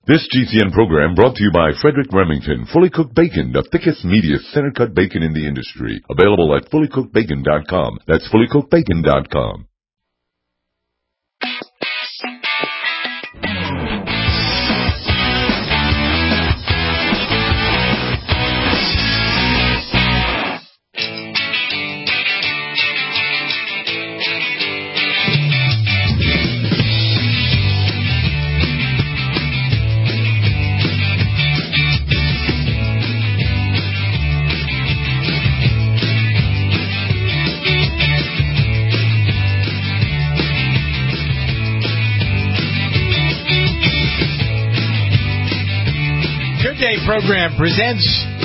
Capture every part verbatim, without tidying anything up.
This G C N program brought to you by Frederick Remington, Fully Cooked Bacon, the thickest, meatiest, center-cut bacon in the industry. Available at fully cooked bacon dot com. That's fully cooked bacon dot com. Program presents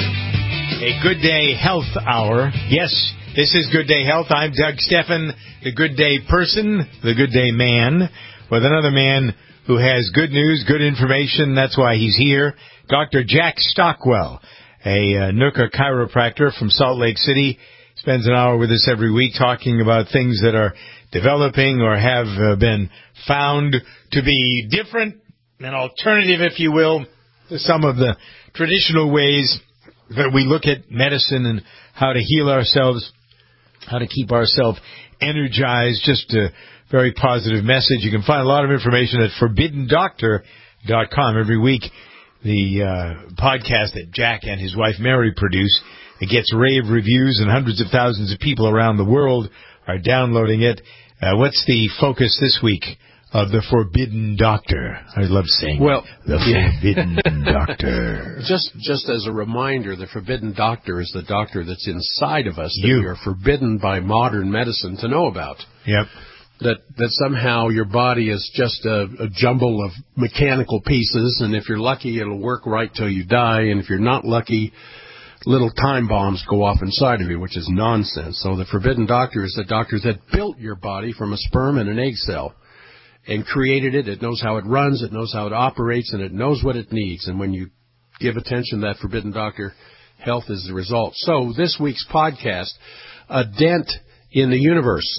a Good Day Health Hour. Yes, this is Good Day Health. I'm Doug Steffen, the Good Day person, the Good Day man, with another man who has good news, good information. That's why he's here. Doctor Jack Stockwell, a uh, Nooka chiropractor from Salt Lake City, spends an hour with us every week talking about things that are developing or have uh, been found to be different, an alternative, if you will, to some of the traditional ways that we look at medicine and how to heal ourselves, how to keep ourselves energized. Just a very positive message. You can find a lot of information at forbidden doctor dot com. Every week, the uh, podcast that Jack and his wife Mary produce, it gets rave reviews, and hundreds of thousands of people around the world are downloading it. Uh, what's the focus this week of the Forbidden Doctor? I love saying well, the yeah. Forbidden Doctor. Just just as a reminder, the Forbidden Doctor is the doctor that's inside of us that you. we are forbidden by modern medicine to know about. Yep. That that somehow your body is just a, a jumble of mechanical pieces, and if you're lucky, it'll work right till you die, and if you're not lucky, little time bombs go off inside of you, which is nonsense. So the Forbidden Doctor is the doctor that built your body from a sperm and an egg cell and created it. It knows how it runs, it knows how it operates, and it knows what it needs. And when you give attention to that Forbidden Doctor, health is the result. So this week's podcast, A Dent in the Universe.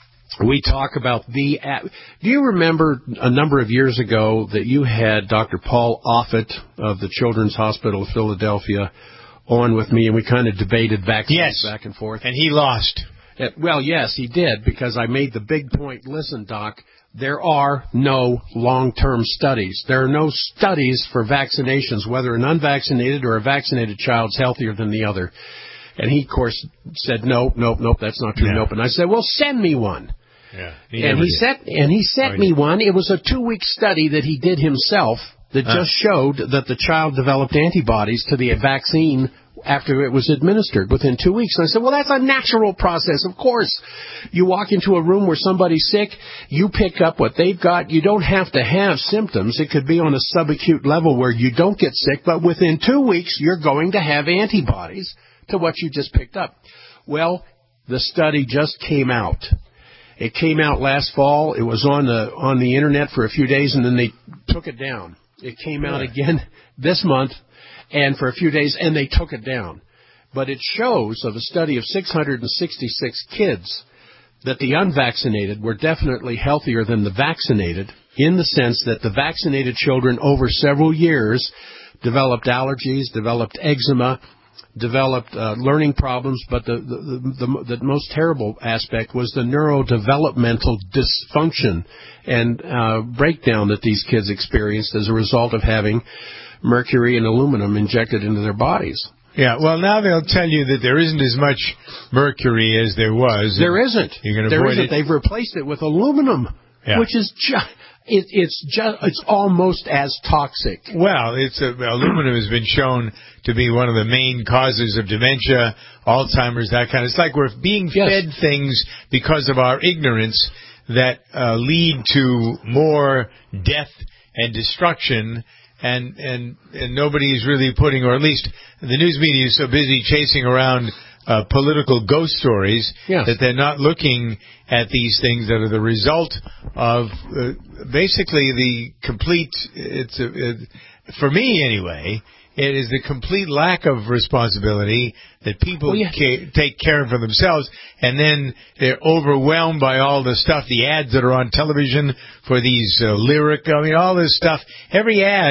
We talk about the... Do you remember a number of years ago that you had Doctor Paul Offit of the Children's Hospital of Philadelphia on with me, and we kind of debated back, yes. back and forth? And he lost. Uh, well, yes, he did, because I made the big point, listen, Doc, there are no long-term studies. There are no studies for vaccinations, whether an unvaccinated or a vaccinated child's healthier than the other. And he, of course, said, no, nope, nope, that's not true, yeah. nope. And I said, well, send me one. Yeah, he and, he sent, and he sent oh, me yeah. one. It was a two-week study that he did himself that uh. just showed that the child developed antibodies to the vaccine after it was administered within two weeks. And I said, well, that's a natural process. Of course, you walk into a room where somebody's sick, you pick up what they've got. You don't have to have symptoms. It could be on a subacute level where you don't get sick, but within two weeks, you're going to have antibodies to what you just picked up. Well, the study just came out. It came out last fall. It was on the on the internet for a few days, and then they took it down. It came out again this month, and for a few days, and they took it down. But it shows of a study of six hundred sixty-six kids that the unvaccinated were definitely healthier than the vaccinated, in the sense that the vaccinated children over several years developed allergies, developed eczema, developed uh, learning problems, but the, the, the, the most terrible aspect was the neurodevelopmental dysfunction and uh, breakdown that these kids experienced as a result of having mercury and aluminum injected into their bodies. Yeah, well, now they'll tell you that there isn't as much mercury as there was. There isn't. You're going to there avoid isn't. it. They've replaced it with aluminum, yeah. which is just... It, it's just, it's almost as toxic. Well, it's a, aluminum has been shown to be one of the main causes of dementia, Alzheimer's, that kind of. It's like we're being yes. fed things because of our ignorance that uh, lead to more death and destruction, and and and nobody's really putting, or at least the news media is so busy chasing around Uh, political ghost stories yes. that they're not looking at these things that are the result of uh, basically the complete, it's a, it, for me anyway, it is the complete lack of responsibility that people well, yeah. ca- take care of for themselves, and then they're overwhelmed by all the stuff, the ads that are on television for these uh, lyric, I mean, all this stuff. Every ad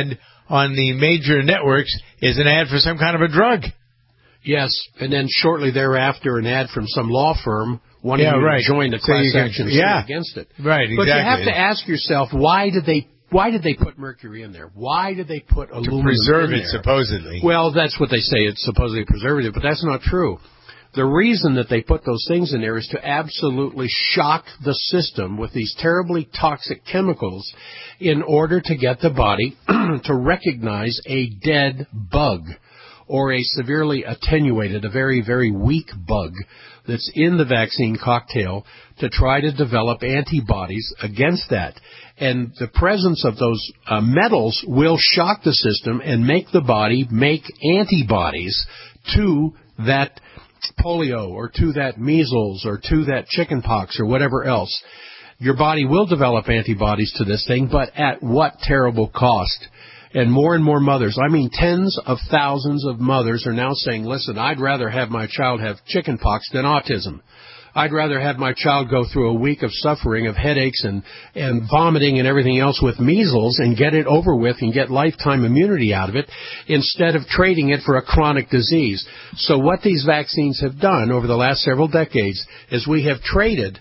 on the major networks is an ad for some kind of a drug. Yes, and then shortly thereafter, an ad from some law firm wanting yeah, you right. to join the class so action suit yeah. against it. Right, exactly. But you have to ask yourself, why did they why did they put mercury in there? Why did they put aluminum to preserve in it, there? supposedly. Well, that's what they say. It's supposedly a preservative, but that's not true. The reason that they put those things in there is to absolutely shock the system with these terribly toxic chemicals in order to get the body to recognize a dead bug or a severely attenuated, a very, very weak bug that's in the vaccine cocktail to try to develop antibodies against that. And the presence of those uh, metals will shock the system and make the body make antibodies to that polio or to that measles or to that chickenpox or whatever else. Your body will develop antibodies to this thing, but at what terrible cost? And more and more mothers, I mean tens of thousands of mothers are now saying, listen, I'd rather have my child have chickenpox than autism. I'd rather have my child go through a week of suffering, of headaches and, and vomiting and everything else with measles and get it over with and get lifetime immunity out of it instead of trading it for a chronic disease. So what these vaccines have done over the last several decades is we have traded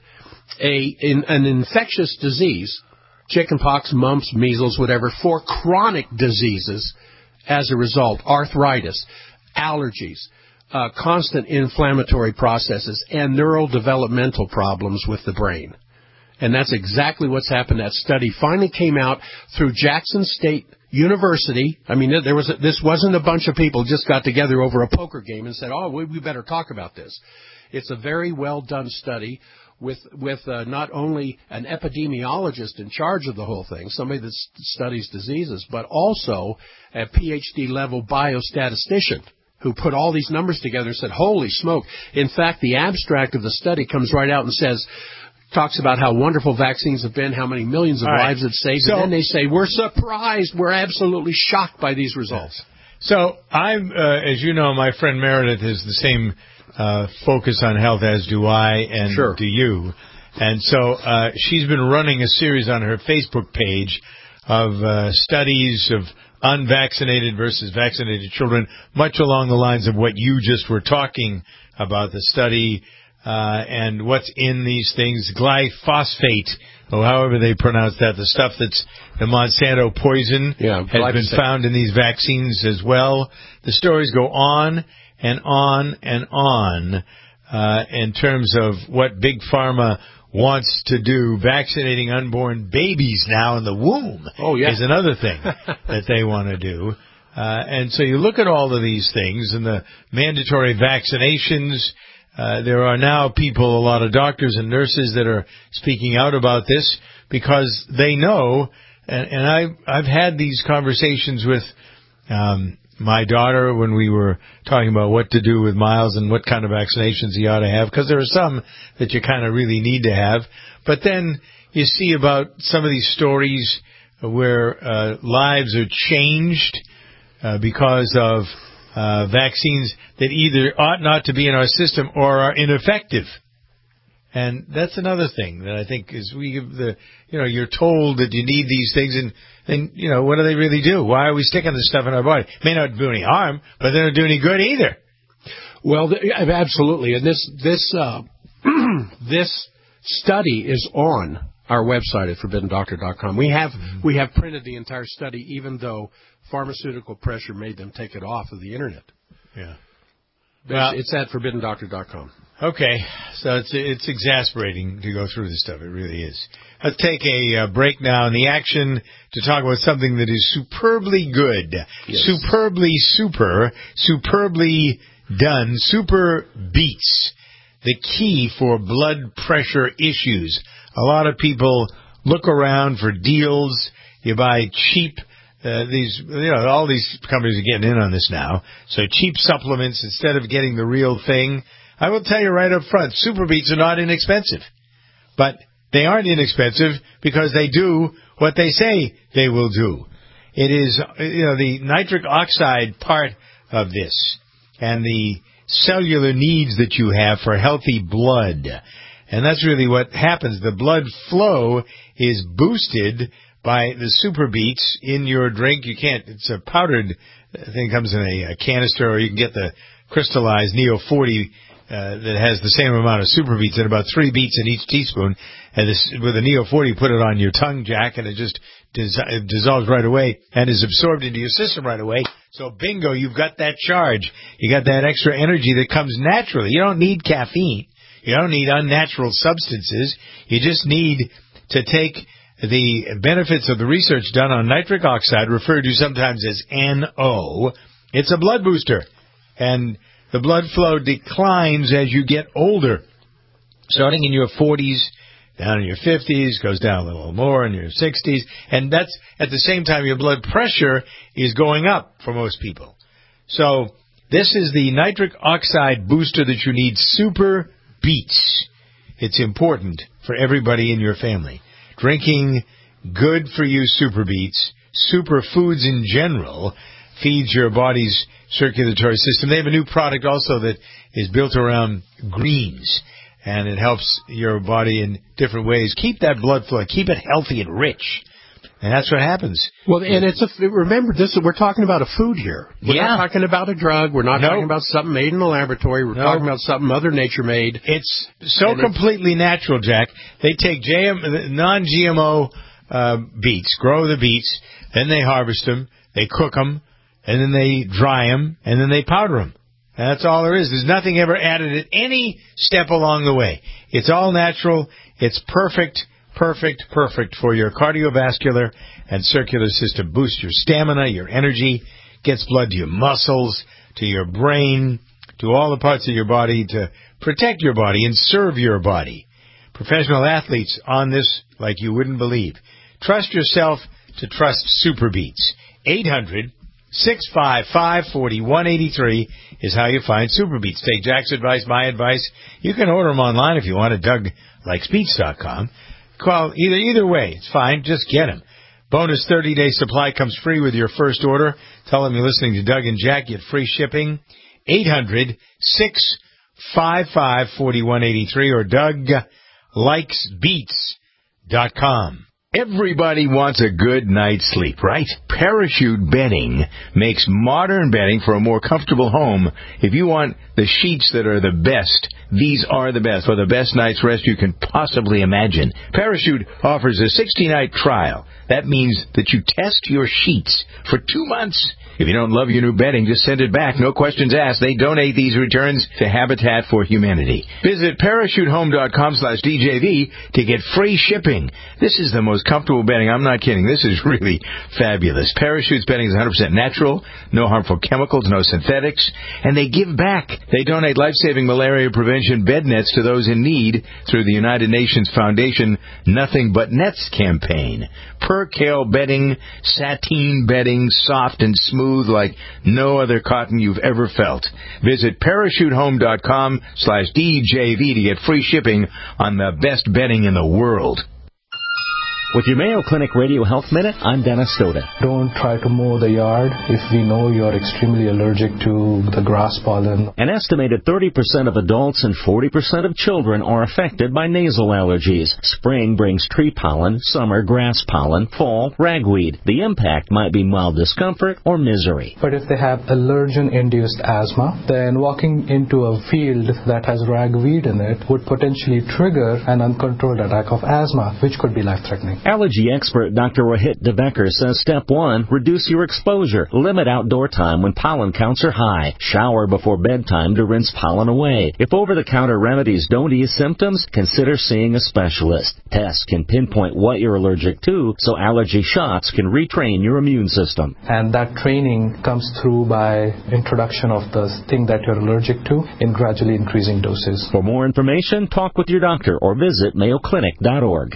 a in, an infectious disease, chickenpox, mumps, measles, whatever, for chronic diseases as a result, arthritis, allergies, uh, constant inflammatory processes, and neurodevelopmental problems with the brain. And that's exactly what's happened. That study finally came out through Jackson State University. I mean, there was a, this wasn't a bunch of people just got together over a poker game and said, oh, we, we better talk about this. It's a very well done study with with uh, not only an epidemiologist in charge of the whole thing, somebody that st- studies diseases, but also a P H D level biostatistician who put all these numbers together and said, holy smoke. In fact, the abstract of the study comes right out and says, talks about how wonderful vaccines have been, how many millions of all lives right. it's saved, so, and then they say, we're surprised, we're absolutely shocked by these results. So I'm, uh, as you know, my friend Meredith is the same uh, focus on health as do I and sure. do you. And so uh, she's been running a series on her Facebook page of uh, studies of unvaccinated versus vaccinated children, much along the lines of what you just were talking about, the study uh, and what's in these things, glyphosate, or however they pronounce that, the stuff that's the Monsanto poison yeah, has glyphosate. been found in these vaccines as well. The stories go on and on and on uh, in terms of what Big Pharma wants to do. Vaccinating unborn babies now in the womb oh, yeah. is another thing that they want to do. Uh, and so you look at all of these things and the mandatory vaccinations. Uh, there are now people, a lot of doctors and nurses that are speaking out about this because they know, and, and I, I've had these conversations with um, my daughter when we were talking about what to do with Miles and what kind of vaccinations he ought to have, because there are some that you kind of really need to have. But then you see about some of these stories where uh, lives are changed uh, because of Uh, vaccines that either ought not to be in our system or are ineffective. And that's another thing that I think is we give the, you know, you're told that you need these things and, and, you know, what do they really do? Why are we sticking this stuff in our body? May not do any harm, but they don't do any good either. Well, absolutely. And this, this, uh, this study is on our website at forbidden doctor dot com. We have, mm-hmm. we have printed the entire study, even though pharmaceutical pressure made them take it off of the internet. Yeah. Well, it's, it's at forbidden doctor dot com. Okay. So it's it's exasperating to go through this stuff. It really is. Let's take a uh, break now in the action to talk about something that is superbly good. Yes. Superbly super. Superbly done. Super beats. The key for blood pressure issues. A lot of people look around for deals. You buy cheap Uh, these, you know, all these companies are getting in on this now. So cheap supplements instead of getting the real thing. I will tell you right up front, Super Beets are not inexpensive. But they aren't inexpensive because they do what they say they will do. It is, you know, the nitric oxide part of this and the cellular needs that you have for healthy blood. And that's really what happens. The blood flow is boosted by the Super Beets in your drink. You can't, it's a powdered thing, comes in a, a canister, or you can get the crystallized Neo forty uh, that has the same amount of Super Beets in, about three beets in each teaspoon. And this, with a Neo forty, put it on your tongue, Jack, and it just dis- it dissolves right away and is absorbed into your system right away. So bingo, you've got that charge. You got that extra energy that comes naturally. You don't need caffeine. You don't need unnatural substances. You just need to take the benefits of the research done on nitric oxide, referred to sometimes as N O. It's a blood booster, and the blood flow declines as you get older, starting in your forties, down in your fifties, goes down a little more in your sixties, and that's at the same time your blood pressure is going up for most people. So this is the nitric oxide booster that you need, Super Beets. It's important for everybody in your family. Drinking good for you Super Beets, superfoods in general, feeds your body's circulatory system. They have a new product also that is built around greens, and it helps your body in different ways. Keep that blood flow, keep it healthy and rich. And that's what happens. Well, and it's a, remember, this we're talking about a food here. We're yeah. not talking about a drug. We're not nope. talking about something made in the laboratory. We're nope. talking about something Mother Nature made. It's so completely natural, Jack. They take J M, non-G M O uh, beets, grow the beets, then they harvest them, they cook them, and then they dry them, and then they powder them. And that's all there is. There's nothing ever added at any step along the way. It's all natural. It's perfect. Perfect, perfect for your cardiovascular and circular system. Boosts your stamina, your energy, gets blood to your muscles, to your brain, to all the parts of your body to protect your body and serve your body. Professional athletes on this like you wouldn't believe. Trust yourself to trust Super Beets. eight hundred, six five five, four one eight three is how you find Super Beets. Take Jack's advice, my advice. You can order them online if you want at Doug Likes Beets dot com. Call either either way. It's fine. Just get them. Bonus thirty-day supply comes free with your first order. Tell them you're listening to Doug and Jack. Get free shipping. eight hundred, six five five, four one eight three or Doug Likes Beets dot com. Everybody wants a good night's sleep, right? Parachute Bedding makes modern bedding for a more comfortable home. If you want the sheets that are the best, these are the best for the best night's rest you can possibly imagine. Parachute offers a sixty-night trial. That means that you test your sheets for two months. If you don't love your new bedding, just send it back. No questions asked. They donate these returns to Habitat for Humanity. Visit parachute home dot com slash D J V to get free shipping. This is the most comfortable bedding. I'm not kidding. This is really fabulous. Parachute's bedding is one hundred percent natural, no harmful chemicals, no synthetics, and they give back. They donate life-saving malaria prevention bed nets to those in need through the United Nations Foundation Nothing But Nets campaign. Percale bedding, sateen bedding, soft and smooth like no other cotton you've ever felt. Visit parachute home dot com slash D J V to get free shipping on the best bedding in the world. With your Mayo Clinic Radio Health Minute, I'm Dennis Stoda. Don't try to mow the yard if we know you're extremely allergic to the grass pollen. An estimated thirty percent of adults and forty percent of children are affected by nasal allergies. Spring brings tree pollen, summer grass pollen, fall ragweed. The impact might be mild discomfort or misery. But if they have allergen-induced asthma, then walking into a field that has ragweed in it would potentially trigger an uncontrolled attack of asthma, which could be life-threatening. Allergy expert Doctor Rohit Devekar says step one, reduce your exposure. Limit outdoor time when pollen counts are high. Shower before bedtime to rinse pollen away. If over-the-counter remedies don't ease symptoms, consider seeing a specialist. Tests can pinpoint what you're allergic to, so allergy shots can retrain your immune system. And that training comes through by introduction of the thing that you're allergic to in gradually increasing doses. For more information, talk with your doctor or visit mayo clinic dot org.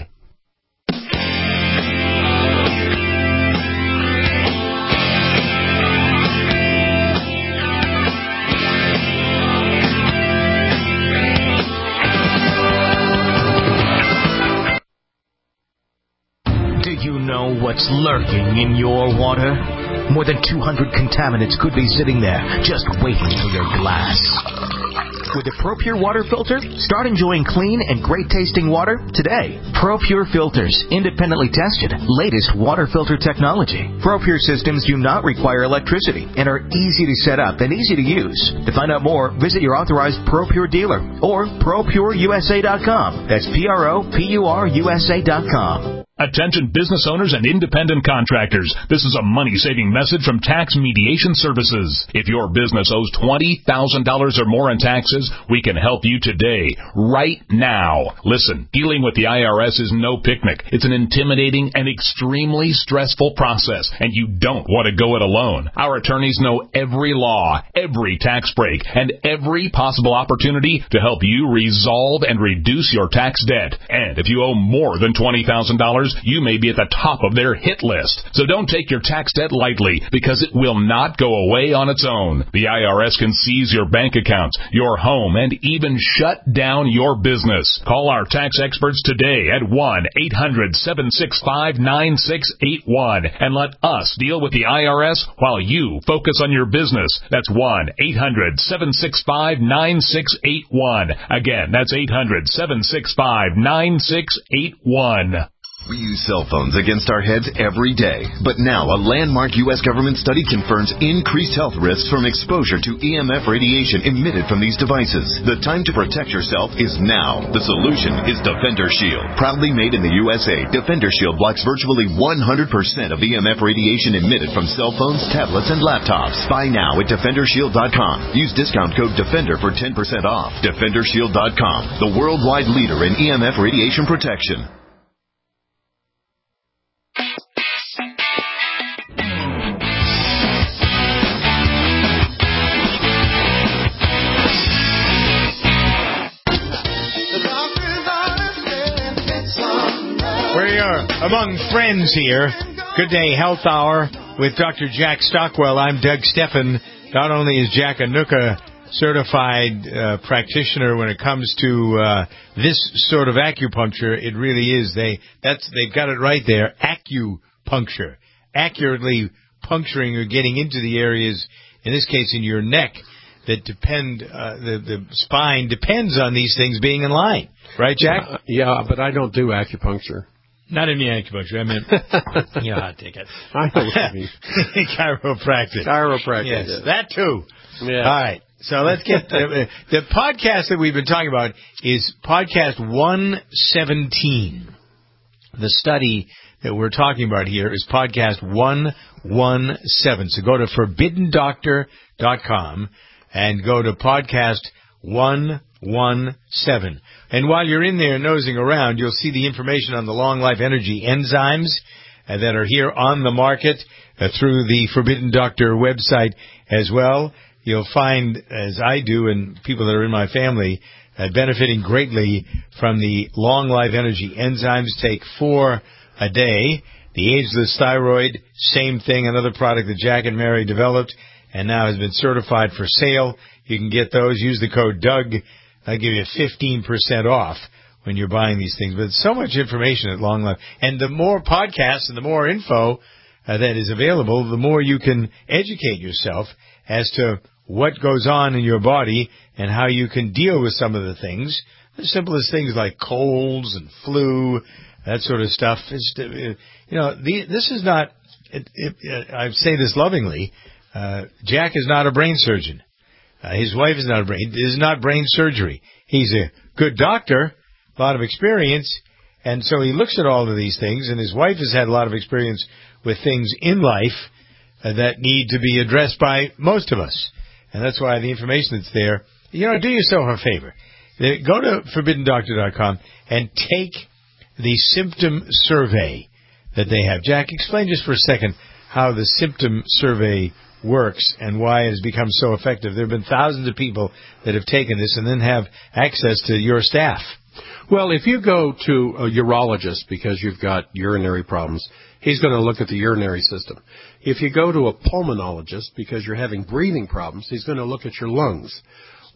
What's lurking in your water? More than two hundred contaminants could be sitting there, just waiting for your glass. With the ProPure water filter, start enjoying clean and great-tasting water today. ProPure filters, independently tested, latest water filter technology. ProPure systems do not require electricity and are easy to set up and easy to use. To find out more, visit your authorized ProPure dealer or pro pure u s a dot com. That's P R O P U R U S A dot com. Attention business owners and independent contractors. This is a money-saving message from Tax Mediation Services. If your business owes twenty thousand dollars or more in taxes, we can help you today, right now. Listen, dealing with the I R S is no picnic. It's an intimidating and extremely stressful process, and you don't want to go it alone. Our attorneys know every law, every tax break, and every possible opportunity to help you resolve and reduce your tax debt. And if you owe more than twenty thousand dollars, you may be at the top of their hit list. So don't take your tax debt lightly, because it will not go away on its own. The I R S can seize your bank accounts, your home, and even shut down your business. Call our tax experts today at one eight hundred seven six five nine six eight one and let us deal with the I R S while you focus on your business. That's one eight hundred seven six five nine six eight one. Again, that's eight hundred seven six five nine six eight one. We use cell phones against our heads every day, but now a landmark U S government study confirms increased health risks from exposure to E M F radiation emitted from these devices. The time to protect yourself is now. The solution is Defender Shield. Proudly made in the U S A, Defender Shield blocks virtually one hundred percent of E M F radiation emitted from cell phones, tablets, and laptops. Buy now at Defender Shield dot com. Use discount code DEFENDER for ten percent off. Defender Shield dot com, the worldwide leader in E M F radiation protection. We are among friends here. Good Day Health Hour with Doctor Jack Stockwell. I'm Doug Steffen. Not only is Jack a N U C A certified uh, practitioner when it comes to uh, this sort of acupuncture, it really is. They that's they've got it right there. Acupuncture, accurately puncturing or getting into the areas, in this case in your neck, that depend. Uh, the the spine depends on these things being in line. Right, Jack? Uh, yeah, but I don't do acupuncture. Not in the acupuncture. I mean, you know how to take it. I know what you mean. Chiropractic. Chiropractic. Yes, yes. that too. Yeah. All right. So let's get the, the podcast that we've been talking about is podcast one seventeen. The study that we're talking about here is podcast one seventeen. So go to forbidden doctor dot com and go to podcast one seventeen. And while you're in there nosing around, you'll see the information on the Long Life Energy enzymes uh, that are here on the market uh, through the Forbidden Doctor website as well. You'll find, as I do and people that are in my family, uh, benefiting greatly from the Long Life Energy enzymes. Take four a day. The Ageless Thyroid, same thing, another product that Jack and Mary developed and now has been certified for sale. You can get those. Use the code Doug. I'll give you fifteen percent off when you're buying these things. But so much information at Long Life. And the more podcasts and the more info uh, that is available, the more you can educate yourself as to what goes on in your body and how you can deal with some of the things. The simplest things like colds and flu, that sort of stuff. It's, you know, the, this is not, it, it, I say this lovingly, uh, Jack is not a brain surgeon. Uh, his wife is not a brain, is not brain surgery. He's a good doctor, a lot of experience, and so he looks at all of these things, and his wife has had a lot of experience with things in life uh, that need to be addressed by most of us. And that's why the information that's there, you know, do yourself a favor. Go to forbidden doctor dot com and take the symptom survey that they have. Jack, explain just for a second how the symptom survey works and why it has become so effective. There have been thousands of people that have taken this and then have access to your staff. Well, if you go to a urologist because you've got urinary problems, he's going to look at the urinary system. If you go to a pulmonologist because you're having breathing problems, he's going to look at your lungs.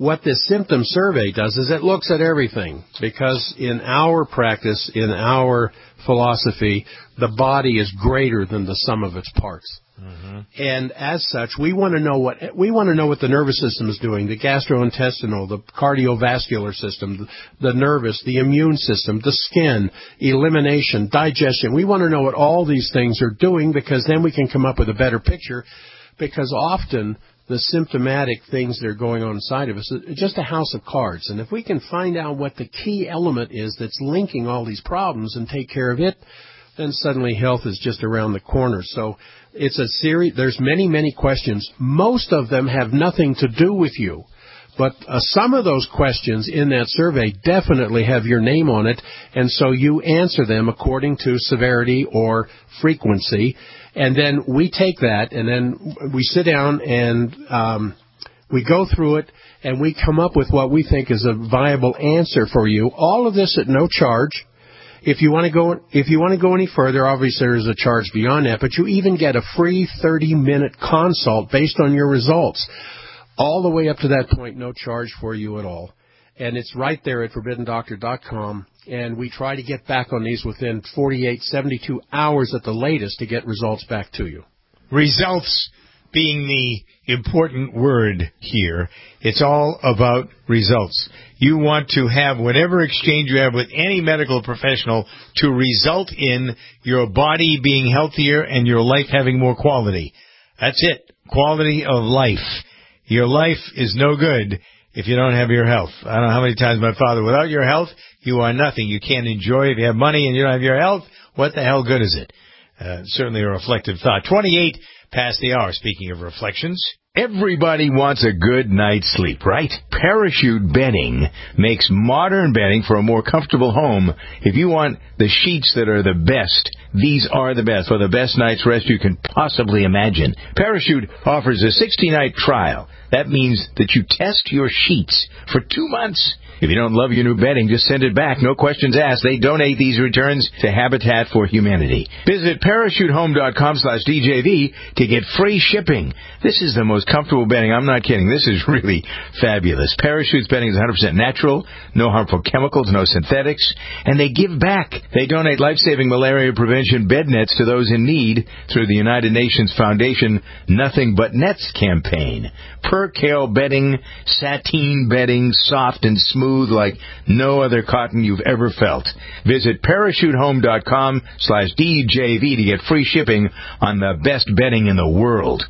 what this symptom survey does is it looks at everything, because in our practice, in our philosophy, the body is greater than the sum of its parts. Mm-hmm. And as such, we want to know what we want to know what the nervous system is doing, the gastrointestinal, the cardiovascular system, the, the nervous, the immune system, the skin, elimination, digestion. We want to know what all these things are doing, because then we can come up with a better picture, because often the symptomatic things that are going on inside of us is just a house of cards. And if we can find out what the key element is that's linking all these problems and take care of it, then suddenly health is just around the corner. So it's a series. There's many, many questions. Most of them have nothing to do with you. But uh, some of those questions in that survey definitely have your name on it, and so you answer them according to severity or frequency. And then we take that, and then we sit down and um, we go through it, and we come up with what we think is a viable answer for you. All of this at no charge. If you want to go, if you want to go any further, obviously there is a charge beyond that, but you even get a free thirty-minute consult based on your results. All the way up to that point, no charge for you at all. And it's right there at forbidden doctor dot com. And we try to get back on these within forty-eight, seventy-two hours at the latest to get results back to you. Results being the important word here. It's all about results. You want to have whatever exchange you have with any medical professional to result in your body being healthier and your life having more quality. That's it. Quality of life. Your life is no good if you don't have your health. I don't know how many times my father, without your health, you are nothing. You can't enjoy it. If you have money and you don't have your health, what the hell good is it? Uh, certainly a reflective thought. twenty-eight past the hour, speaking of reflections. Everybody wants a good night's sleep, right? Parachute Bedding makes modern bedding for a more comfortable home. If you want the sheets that are the best, these are the best for the best night's rest you can possibly imagine. Parachute offers a sixty-night trial. That means that you test your sheets for two months. If you don't love your new bedding, just send it back. No questions asked. They donate these returns to Habitat for Humanity. Visit parachute home dot com slash D J V to get free shipping. This is the most comfortable bedding. I'm not kidding. This is really fabulous. Parachute's bedding is one hundred percent natural, no harmful chemicals, no synthetics, and they give back. They donate life-saving malaria prevention bed nets to those in need through the United Nations Foundation Nothing But Nets campaign. Percale bedding, sateen bedding, soft and smooth like no other cotton you've ever felt. Visit parachute home dot com slash D J V to get free shipping on the best bedding in the world.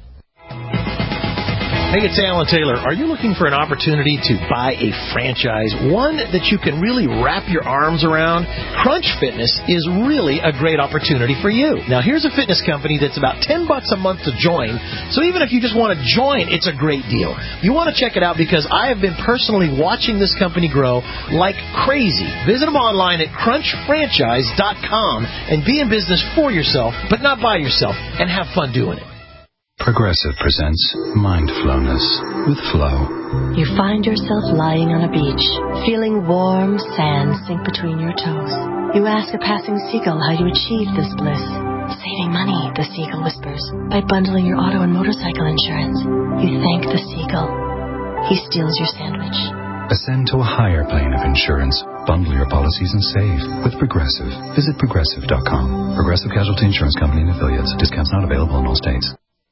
Hey, it's Alan Taylor. Are you looking for an opportunity to buy a franchise, one that you can really wrap your arms around? Crunch Fitness is really a great opportunity for you. Now, here's a fitness company that's about ten bucks a month to join, so even if you just want to join, it's a great deal. You want to check it out because I have been personally watching this company grow like crazy. Visit them online at crunch franchise dot com and be in business for yourself, but not by yourself, and have fun doing it. Progressive presents Mindflowness with Flo. You find yourself lying on a beach, feeling warm sand sink between your toes. You ask a passing seagull how you achieve this bliss. Saving money, the seagull whispers, by bundling your auto and motorcycle insurance. You thank the seagull. He steals your sandwich. Ascend to a higher plane of insurance. Bundle your policies and save with Progressive. Visit progressive dot com. Progressive Casualty Insurance Company and Affiliates. Discounts not available in all states.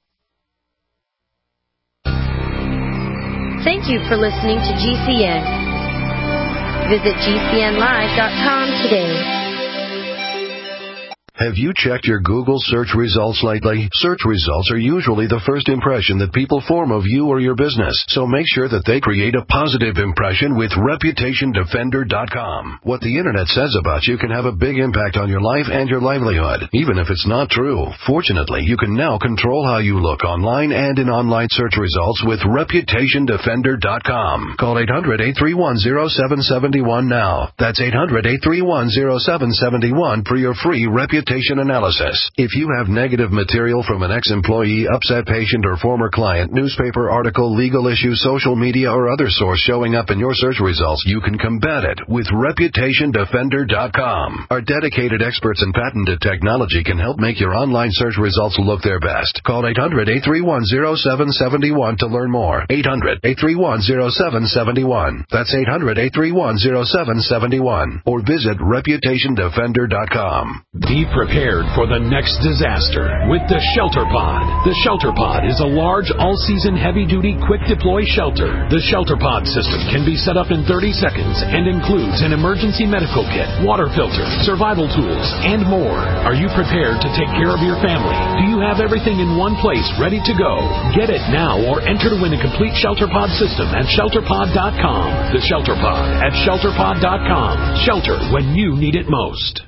Thank you for listening to G C N. Visit G C N live dot com today. Have you checked your Google search results lately? Search results are usually the first impression that people form of you or your business, so make sure that they create a positive impression with reputation defender dot com. What the Internet says about you can have a big impact on your life and your livelihood, even if it's not true. Fortunately, you can now control how you look online and in online search results with reputation defender dot com. Call eight hundred, eight three one, zero seven seven one now. That's eight hundred, eight three one, zero seven seven one for your free Reputation reputation analysis. If you have negative material from an ex-employee, upset patient, or former client, newspaper article, legal issue, social media, or other source showing up in your search results, you can combat it with Reputation Defender dot com. Our dedicated experts and patented technology can help make your online search results look their best. Call eight hundred, eight three one, zero seven seven one to learn more. eight hundred, eight three one, zero seven seven one. That's eight hundred, eight three one, zero seven seven one. Or visit Reputation Defender dot com. Be prepared for the next disaster with the Shelter Pod. The Shelter Pod is a large, all-season, heavy-duty, quick-deploy shelter. The Shelter Pod system can be set up in thirty seconds and includes an emergency medical kit, water filter, survival tools, and more. Are you prepared to take care of your family? Do you have everything in one place ready to go? Get it now or enter to win a complete Shelter Pod system at shelter pod dot com. The Shelter Pod at shelter pod dot com. Shelter when you need it most.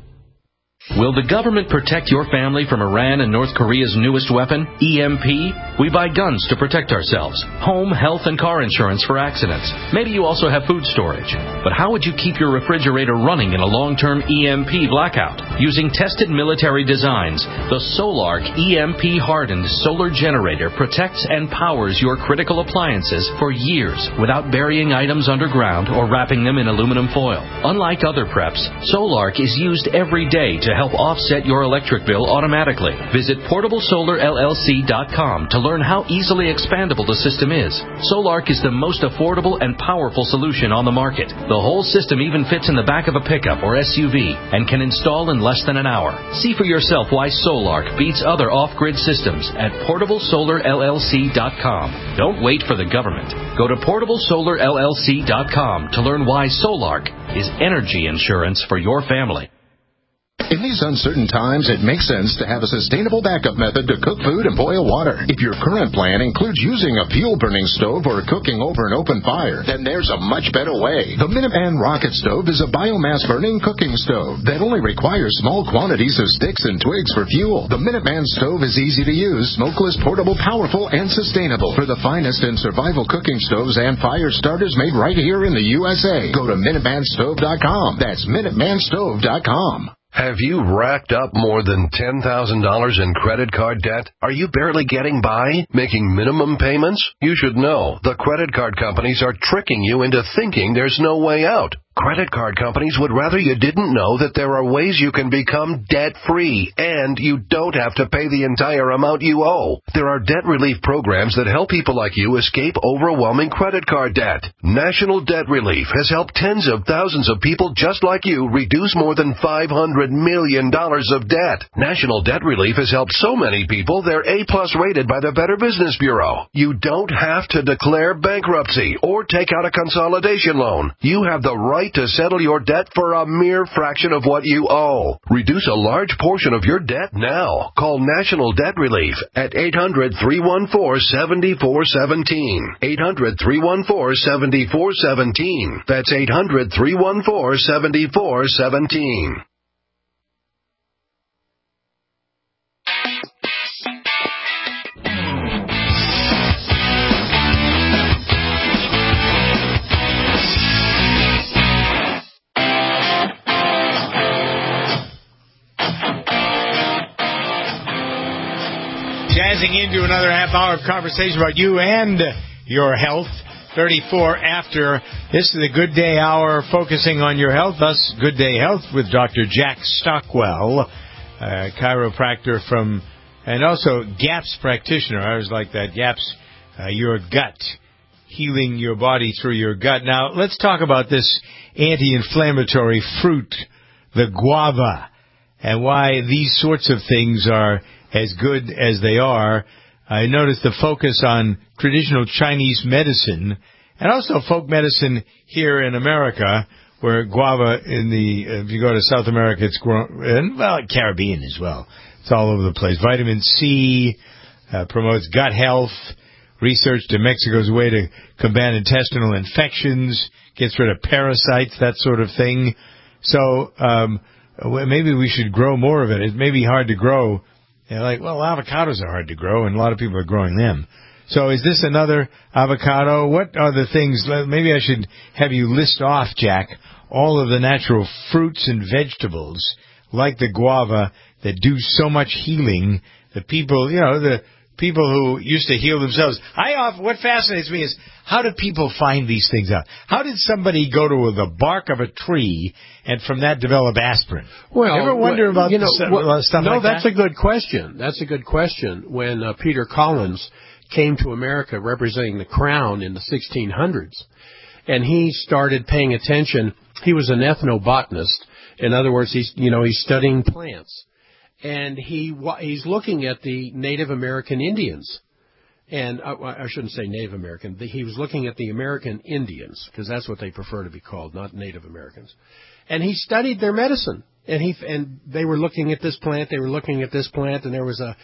Will the government protect your family from Iran and North Korea's newest weapon, E M P? We buy guns to protect ourselves, home, health, and car insurance for accidents. Maybe you also have food storage. But how would you keep your refrigerator running in a long-term E M P blackout? Using tested military designs, the Solark E M P-hardened solar generator protects and powers your critical appliances for years without burying items underground or wrapping them in aluminum foil. Unlike other preps, Solark is used every day to help offset your electric bill automatically. Visit portable solar L L C dot com to learn how easily expandable the system is. Solark is the most affordable and powerful solution on the market. The whole system even fits in the back of a pickup or S U V and can install in less than an hour. See for yourself why Solark beats other off-grid systems at portable solar L L C dot com. Don't wait for the government. Go to portable solar L L C dot com to learn why Solark is energy insurance for your family. In these uncertain times, it makes sense to have a sustainable backup method to cook food and boil water. If your current plan includes using a fuel-burning stove or cooking over an open fire, then there's a much better way. The Minuteman Rocket Stove is a biomass-burning cooking stove that only requires small quantities of sticks and twigs for fuel. The Minuteman Stove is easy to use, smokeless, portable, powerful, and sustainable. For the finest in survival cooking stoves and fire starters made right here in the U S A, go to Minuteman Stove dot com. That's Minuteman Stove dot com. Have you racked up more than ten thousand dollars in credit card debt? Are you barely getting by, making minimum payments? You should know the credit card companies are tricking you into thinking there's no way out. Credit card companies would rather you didn't know that there are ways you can become debt-free, and you don't have to pay the entire amount you owe. There are debt relief programs that help people like you escape overwhelming credit card debt. National Debt Relief has helped tens of thousands of people just like you reduce more than five hundred million dollars of debt. National Debt Relief has helped so many people they're A-plus rated by the Better Business Bureau. You don't have to declare bankruptcy or take out a consolidation loan. You have the right to settle your debt for a mere fraction of what you owe. Reduce a large portion of your debt now. Call National Debt Relief at eight hundred, three one four, seven four one seven. eight hundred, three one four, seven four one seven. That's eight hundred, three one four, seven four one seven. Jazzing into another half hour of conversation about you and your health. thirty-four after. This is the Good Day Hour focusing on your health. Thus, Good Day Health with Doctor Jack Stockwell, a chiropractor from, and also GAPS practitioner. I always like that. GAPS, uh, your gut, healing your body through your gut. Now, let's talk about this anti-inflammatory fruit, the guava, and why these sorts of things are as good as they are. I noticed the focus on traditional Chinese medicine and also folk medicine here in America, where guava in the, if you go to South America, it's grown, and well, Caribbean as well. It's all over the place. Vitamin C uh, promotes gut health. Research to Mexico's way to combat intestinal infections, gets rid of parasites, that sort of thing. So um, maybe we should grow more of it. It may be hard to grow. They're like, well, avocados are hard to grow, and a lot of people are growing them. So is this another avocado? What are the things? Maybe I should have you list off, Jack, all of the natural fruits and vegetables like the guava that do so much healing that people, you know, the people who used to heal themselves. I often, what fascinates me is how do people find these things out? How did somebody go to the bark of a tree and from that develop aspirin? Well, you ever wonder well, about you know, this, well, stuff no, like that? No, that's a good question. That's a good question. When uh, Peter Collins came to America representing the Crown in the sixteen hundreds, and he started paying attention. He was an ethnobotanist. In other words, he's, you know, he's studying plants. And he he's looking at the Native American Indians. And uh, I shouldn't say Native American. He was looking at the American Indians, because that's what they prefer to be called, not Native Americans. And he studied their medicine. And he and they were looking at this plant, they were looking at this plant, and there was a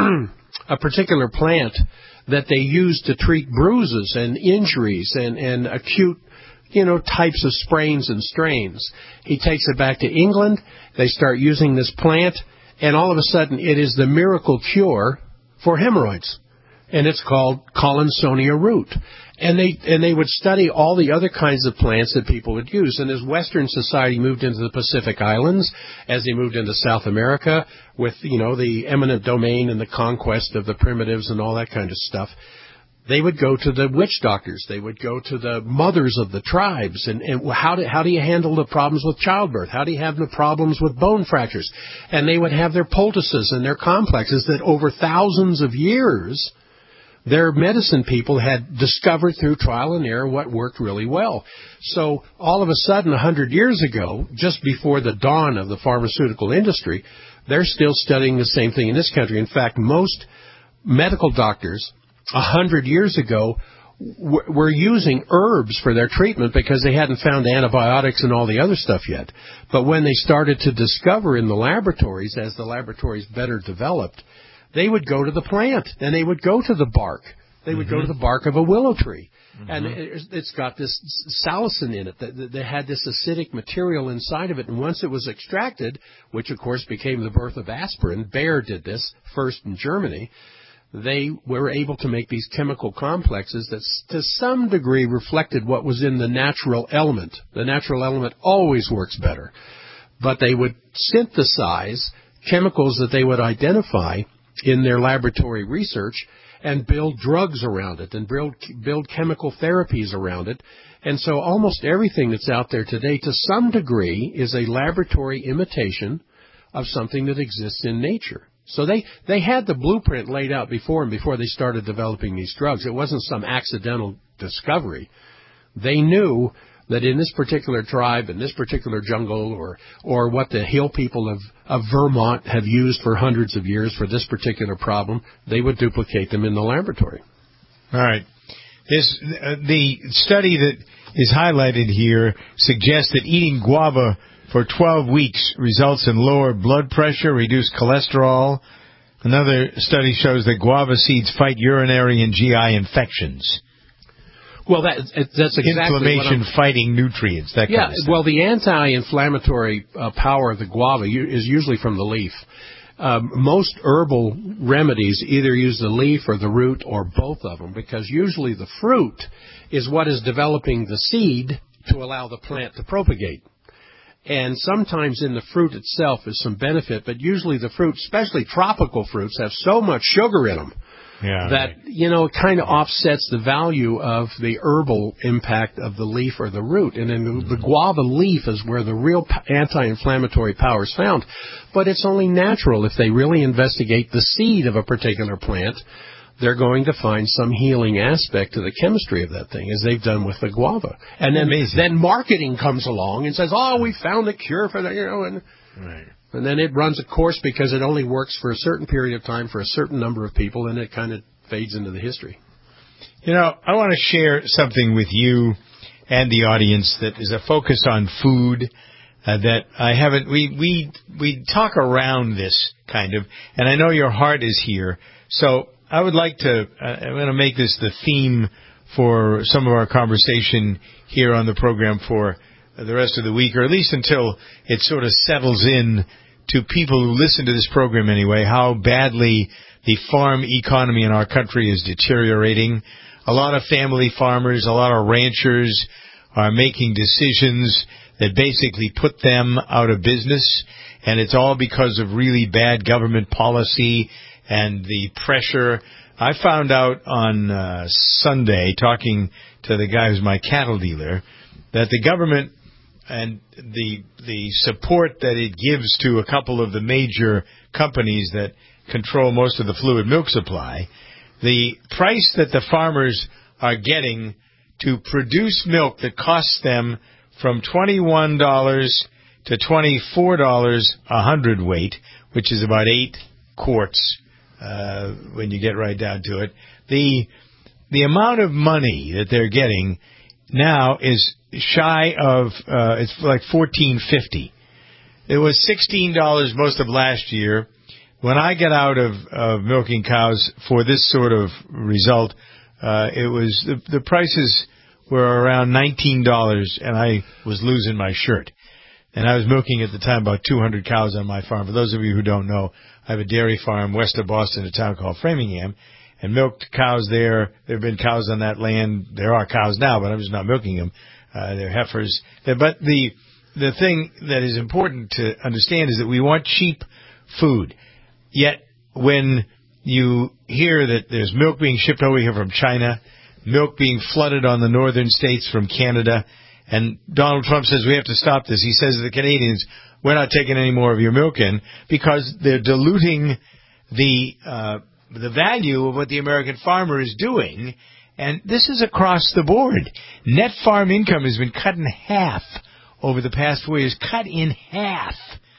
a particular plant that they used to treat bruises and injuries and, and acute, you know, types of sprains and strains. He takes it back to England. They start using this plant, and all of a sudden it is the miracle cure for hemorrhoids. And it's called Collinsonia root. And they and they would study all the other kinds of plants that people would use. And as Western society moved into the Pacific Islands, as they moved into South America with, you know, the eminent domain and the conquest of the primitives and all that kind of stuff, they would go to the witch doctors. They would go to the mothers of the tribes. And, and how, do, how do you handle the problems with childbirth? How do you have the problems with bone fractures? And they would have their poultices and their complexes that over thousands of years their medicine people had discovered through trial and error what worked really well. So all of a sudden, a hundred years ago, just before the dawn of the pharmaceutical industry, they're still studying the same thing in this country. In fact, most medical doctors a hundred years ago w- were using herbs for their treatment because they hadn't found antibiotics and all the other stuff yet. But when they started to discover in the laboratories, as the laboratories better developed, they would go to the plant, and they would go to the bark. They would mm-hmm. go to the bark of a willow tree. Mm-hmm. And it's got this salicin in it that, that had this acidic material inside of it. And once it was extracted, which, of course, became the birth of aspirin, Bayer did this first in Germany, they were able to make these chemical complexes that to some degree reflected what was in the natural element. The natural element always works better. But they would synthesize chemicals that they would identify in their laboratory research and build drugs around it and build build chemical therapies around it. And so almost everything that's out there today, to some degree, is a laboratory imitation of something that exists in nature. So they, they had the blueprint laid out before them before they started developing these drugs. It wasn't some accidental discovery. They knew that in this particular tribe, in this particular jungle, or or what the hill people of, of Vermont have used for hundreds of years for this particular problem, they would duplicate them in the laboratory. All right. This uh, the study that is highlighted here suggests that eating guava for twelve weeks results in lower blood pressure, reduced cholesterol. Another study shows that guava seeds fight urinary and G I infections. Well, that, that's exactly inflammation-fighting nutrients, that yeah, kind of stuff. Well, the anti-inflammatory uh, power of the guava is usually from the leaf. Um, most herbal remedies either use the leaf or the root or both of them, because usually the fruit is what is developing the seed to allow the plant to propagate. And sometimes in the fruit itself is some benefit, but usually the fruit, especially tropical fruits, have so much sugar in them. Yeah, that, right. you know, it kind of offsets the value of the herbal impact of the leaf or the root. And then the, mm-hmm. the guava leaf is where the real anti-inflammatory power is found. But it's only natural. If they really investigate the seed of a particular plant, they're going to find some healing aspect to the chemistry of that thing, as they've done with the guava. And then, then marketing comes along and says, oh, we found a cure for that, you know, and... Right. And then it runs a course because it only works for a certain period of time for a certain number of people, and it kind of fades into the history. You know, I want to share something with you and the audience that is a focus on food uh, that I haven't. We we we talk around this kind of, and I know your heart is here. So I would like to. Uh, I'm going to make this the theme for some of our conversation here on the program for the rest of the week, or at least until it sort of settles in to people who listen to this program anyway, how badly the farm economy in our country is deteriorating. A lot of family farmers, a lot of ranchers are making decisions that basically put them out of business, and it's all because of really bad government policy and the pressure. I found out on uh, Sunday, talking to the guy who's my cattle dealer, that the government and the the support that it gives to a couple of the major companies that control most of the fluid milk supply, the price that the farmers are getting to produce milk that costs them from twenty-one dollars to twenty-four dollars a hundredweight, which is about eight quarts uh, when you get right down to it, the the amount of money that they're getting now is shy of uh, it's like fourteen fifty. It was sixteen dollars most of last year. When I got out of, of milking cows for this sort of result, uh, it was the, the prices were around nineteen dollars, and I was losing my shirt. And I was milking at the time about two hundred cows on my farm. For those of you who don't know, I have a dairy farm west of Boston, a town called Framingham, and milked cows there. There have been cows on that land. There are cows now, but I'm just not milking them. Uh, they're heifers. But the the thing that is important to understand is that we want cheap food. Yet when you hear that there's milk being shipped over here from China, milk being flooded on the northern states from Canada, and Donald Trump says we have to stop this. He says to the Canadians, we're not taking any more of your milk in because they're diluting the uh, the value of what the American farmer is doing. And this is across the board. Net farm income has been cut in half over the past four years, cut in half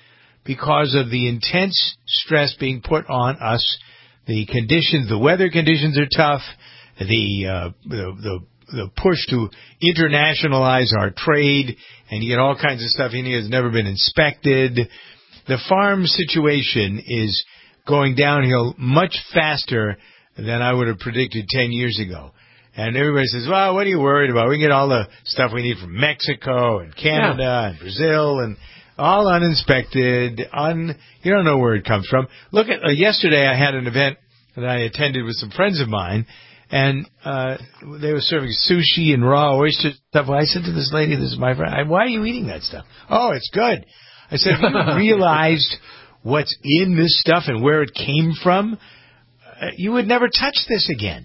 because of the intense stress being put on us. The conditions, the weather conditions are tough. The, uh, the, the, the push to internationalize our trade, and you get all kinds of stuff in here that's never been inspected. The farm situation is going downhill much faster than I would have predicted ten years ago. And everybody says, well, what are you worried about? We can get all the stuff we need from Mexico and Canada yeah. and Brazil and all uninspected. Un, you don't know where it comes from. Look at, uh, yesterday I had an event that I attended with some friends of mine, and uh they were serving sushi and raw oyster stuff. Well, I said to this lady, this is my friend, why are you eating that stuff? Oh, it's good. I said, have you realized what's in this stuff and where it came from? Uh, you would never touch this again.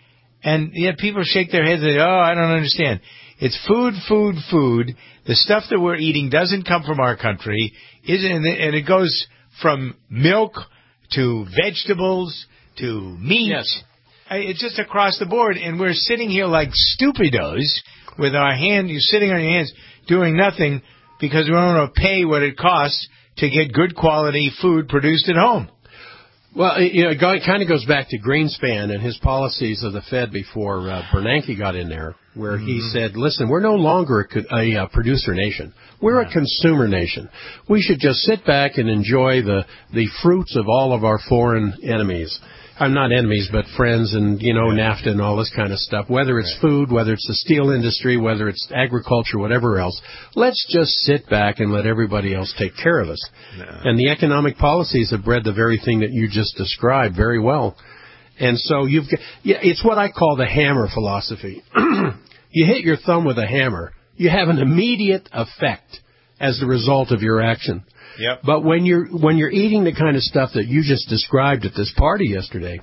And yet people shake their heads and say, oh, I don't understand. It's food, food, food. The stuff that we're eating doesn't come from our country, isn't, and it goes from milk to vegetables to meat. Yes. It's just across the board, and we're sitting here like stupidos with our hand, you're sitting on your hands doing nothing because we don't want to pay what it costs to get good quality food produced at home. Well, you know, it kind of goes back to Greenspan and his policies of the Fed before uh, Bernanke got in there, where mm-hmm. he said, listen, we're no longer a, a, a producer nation. We're yeah. a consumer nation. We should just sit back and enjoy the, the fruits of all of our foreign enemies. I'm not enemies, but friends and, you know, yeah. NAFTA and all this kind of stuff. Whether it's right. food, whether it's the steel industry, whether it's agriculture, whatever else, let's just sit back and let everybody else take care of us. No. And the economic policies have bred the very thing that you just described very well. And so you've got, yeah, it's what I call the hammer philosophy. You hit your thumb with a hammer, you have an immediate effect as the result of your action. Yep. But when you're when you're eating the kind of stuff that you just described at this party yesterday,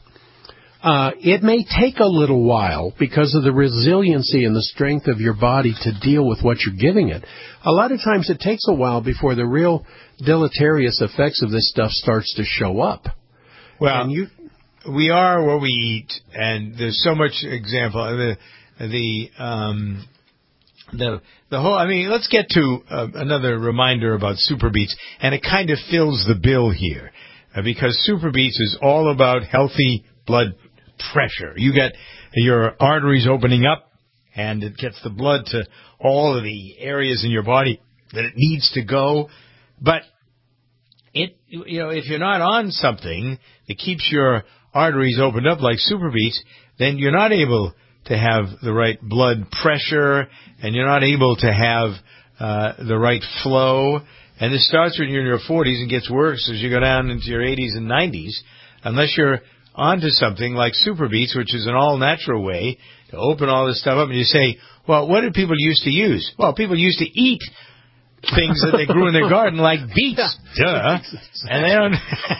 uh, it may take a little while because of the resiliency and the strength of your body to deal with what you're giving it. A lot of times it takes a while before the real deleterious effects of this stuff starts to show up. Well, and you, we are what we eat, and there's so much example. The the um, The the whole, I mean, let's get to uh, another reminder about Super Beets, and it kind of fills the bill here, uh, because Super Beets is all about healthy blood pressure. You get your arteries opening up, and it gets the blood to all of the areas in your body that it needs to go. But it, you know, if you're not on something that keeps your arteries opened up like Super Beets, then you're not able to have the right blood pressure, and you're not able to have uh, the right flow. And this starts when you're in your forties and gets worse as you go down into your eighties and nineties, unless you're onto something like Super Beets, which is an all-natural way to open all this stuff up. And you say, well, what did people used to use? Well, people used to eat things that they grew in their garden, like beets. Duh. And they don't...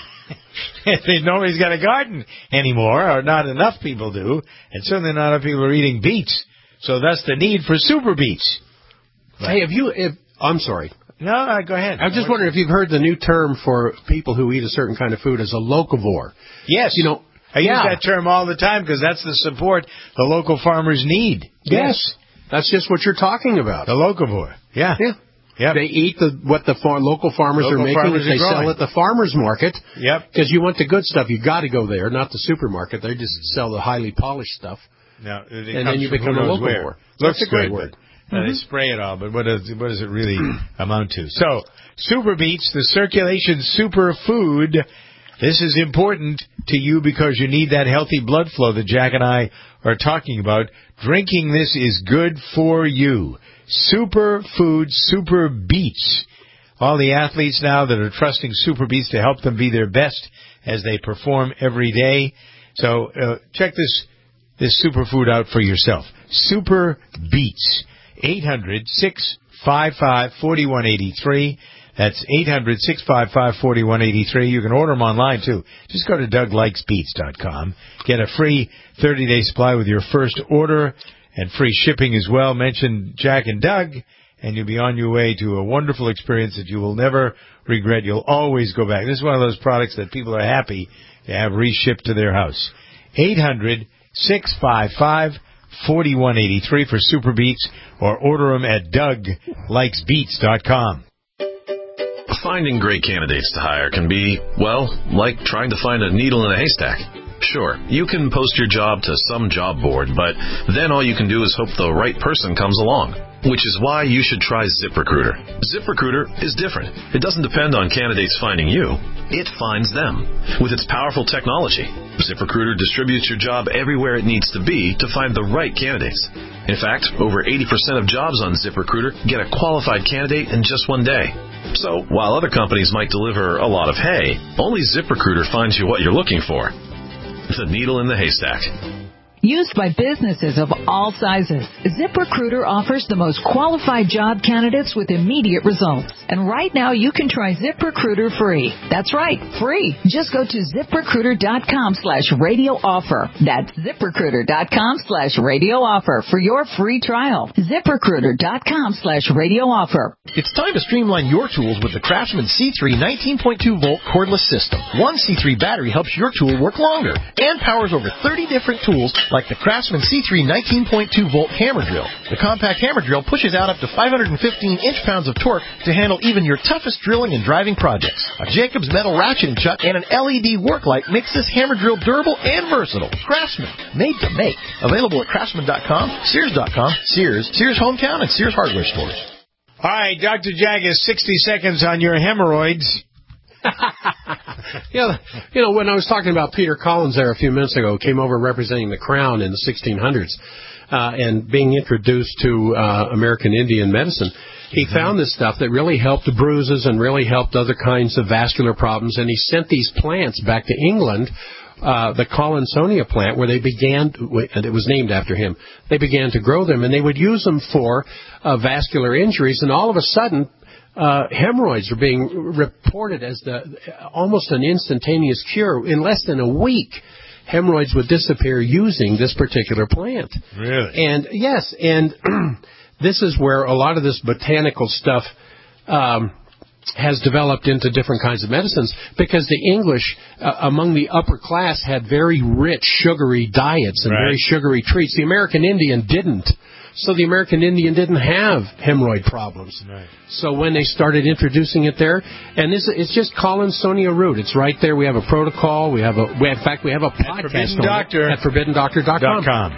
Nobody's got a garden anymore, or not enough people do, and certainly not enough people are eating beets. So that's the need for super beets. Right. Hey, have you... If, I'm sorry. No, no, go ahead. I was just wondering if you've heard the new term for people who eat a certain kind of food as a locavore. Yes. You know, I yeah. use that term all the time because that's the support the local farmers need. Yes. yes. That's just what you're talking about. The locavore. Yeah. Yeah. Yep. They eat the what the far, local farmers local are making. Farmers they are sell at the farmers market. Yep. Because you want the good stuff, you got to go there, not the supermarket. They just sell the highly polished stuff. No, it and then you become a locavore. Looks That's a great good, word. Uh, mm-hmm. They spray it all, but what does, what does it really amount to? So, Super Beets, the circulation superfood. This is important to you because you need that healthy blood flow that Jack and I are talking about. Drinking this is good for you. Superfood, Super Beets. All the athletes now that are trusting Super Beets to help them be their best as they perform every day. So, uh, check this this superfood out for yourself. Super Beets. eight hundred, six five five, four one eight three. That's eight hundred, six five five, four one eight three. You can order them online, too. Just go to Doug Likes Beets dot com. Get a free thirty-day supply with your first order and free shipping as well. Mention Jack and Doug, and you'll be on your way to a wonderful experience that you will never regret. You'll always go back. This is one of those products that people are happy to have reshipped to their house. eight hundred, six five five, four one eight three for Super Beets, or order them at Doug Likes Beets dot com. Finding great candidates to hire can be, well, like trying to find a needle in a haystack. Sure, you can post your job to some job board, but then all you can do is hope the right person comes along. Which is why you should try ZipRecruiter. ZipRecruiter is different. It doesn't depend on candidates finding you. It finds them. With its powerful technology, ZipRecruiter distributes your job everywhere it needs to be to find the right candidates. In fact, over eighty percent of jobs on ZipRecruiter get a qualified candidate in just one day. So, while other companies might deliver a lot of hay, only ZipRecruiter finds you what you're looking for. The needle in the haystack. Used by businesses of all sizes, ZipRecruiter offers the most qualified job candidates with immediate results. And right now you can try ZipRecruiter free. That's right, free. Just go to ZipRecruiter.com slash radio offer. That's ZipRecruiter.com slash radio offer for your free trial. ZipRecruiter.com slash radio offer. It's time to streamline your tools with the Craftsman C three nineteen point two volt cordless system. One C three battery helps your tool work longer and powers over thirty different tools like the Craftsman C three nineteen point two volt hammer drill. The compact hammer drill pushes out up to five hundred fifteen inch-pounds of torque to handle even your toughest drilling and driving projects. A Jacobs metal ratcheting chuck and an L E D work light makes this hammer drill durable and versatile. Craftsman, made to make. Available at Craftsman dot com, Sears dot com, Sears, Sears Hometown, and Sears Hardware stores. All right, Doctor Jag has sixty seconds on your hemorrhoids. Yeah, you know, when I was talking about Peter Collins there a few minutes ago, came over representing the Crown in the sixteen hundreds uh, and being introduced to uh, American Indian medicine, he mm-hmm. found this stuff that really helped bruises and really helped other kinds of vascular problems, and he sent these plants back to England, uh, the Collinsonia plant, where they began, and it was named after him, they began to grow them, and they would use them for uh, vascular injuries, and all of a sudden, Uh, hemorrhoids are being reported as the almost an instantaneous cure. In less than a week, hemorrhoids would disappear using this particular plant. Really? And yes, and this is where a lot of this botanical stuff um, has developed into different kinds of medicines, because the English, uh, among the upper class, had very rich, sugary diets and right. very sugary treats. The American Indian didn't. So the American Indian didn't have hemorrhoid problems. Right. So when they started introducing it there, and this, it's just Collinsonia root. It's right there. We have a protocol. We have a, we, in fact, we have a podcast Forbidden Doctor. at forbidden doctor dot com.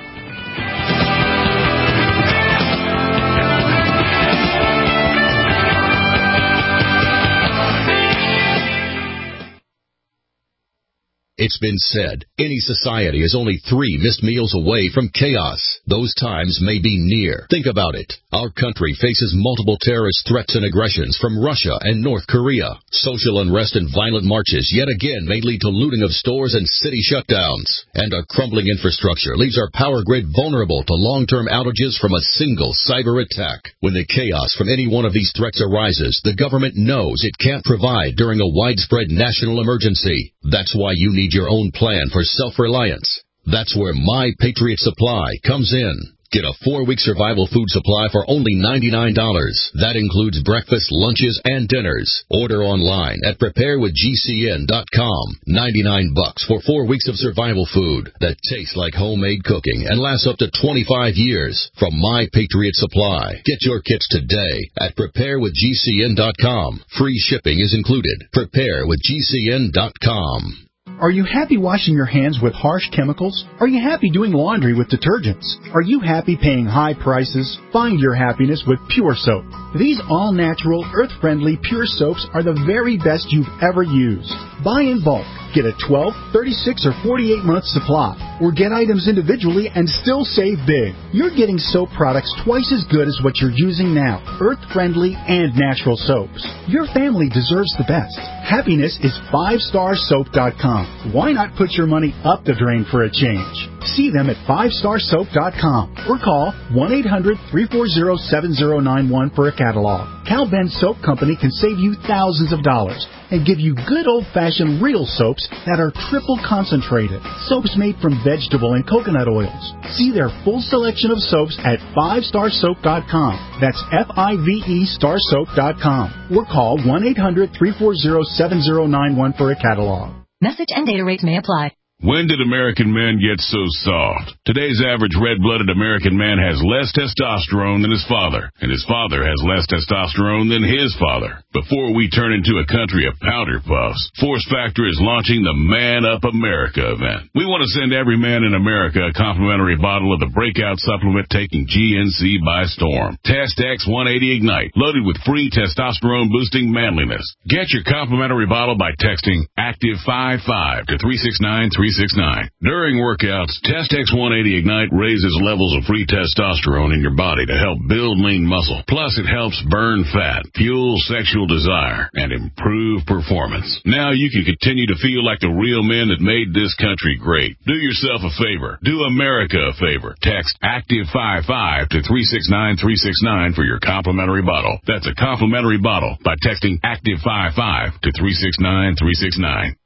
It's been said, any society is only three missed meals away from chaos. Those times may be near. Think about it. Our country faces multiple terrorist threats and aggressions from Russia and North Korea. Social unrest and violent marches yet again may lead to looting of stores and city shutdowns. And a crumbling infrastructure leaves our power grid vulnerable to long-term outages from a single cyber attack. When the chaos from any one of these threats arises, the government knows it can't provide during a widespread national emergency. That's why you need your own plan for self-reliance. That's where My Patriot Supply comes in. Get a four-week survival food supply for only ninety-nine dollars. That includes breakfast, lunches, and dinners. Order online at prepare with G C N dot com. ninety-nine bucks for four weeks of survival food that tastes like homemade cooking and lasts up to twenty-five years from My Patriot Supply. Get your kits today at prepare with G C N dot com. Free shipping is included. prepare with G C N dot com. Are you happy washing your hands with harsh chemicals? Are you happy doing laundry with detergents? Are you happy paying high prices? Find your happiness with Pure Soap. These all-natural, earth-friendly Pure Soaps are the very best you've ever used. Buy in bulk. Get a twelve, thirty-six, or forty-eight month supply. Or get items individually and still save big. You're getting soap products twice as good as what you're using now. Earth-friendly and natural soaps. Your family deserves the best. Happiness is five star soap dot com. Why not put your money up the drain for a change? See them at five star soap dot com or call one eight hundred, three four zero, seven zero nine one for a catalog. Cal Ben Soap Company can save you thousands of dollars and give you good old-fashioned real soaps that are triple concentrated. Soaps made from vegetable and coconut oils. See their full selection of soaps at five star soap dot com. That's F I V E star soap dot com. Or call one eight hundred, three four zero, seven zero nine one for a catalog. Message and data rates may apply. When did American men get so soft? Today's average red-blooded American man has less testosterone than his father, and his father has less testosterone than his father. Before we turn into a country of powder puffs, Force Factor is launching the Man Up America event. We want to send every man in America a complimentary bottle of the breakout supplement taking G N C by storm. Test X one eighty Ignite, loaded with free testosterone-boosting manliness. Get your complimentary bottle by texting Active fifty-five to three six nine three six nine. During workouts, Test X one eighty Ignite raises levels of free testosterone in your body to help build lean muscle. Plus, it helps burn fat, fuel sexual desire, and improve performance. Now you can continue to feel like the real men that made this country great. Do yourself a favor. Do America a favor. Text Active fifty-five to three six nine three six nine for your complimentary bottle. That's a complimentary bottle by texting Active fifty-five to three six nine three six nine.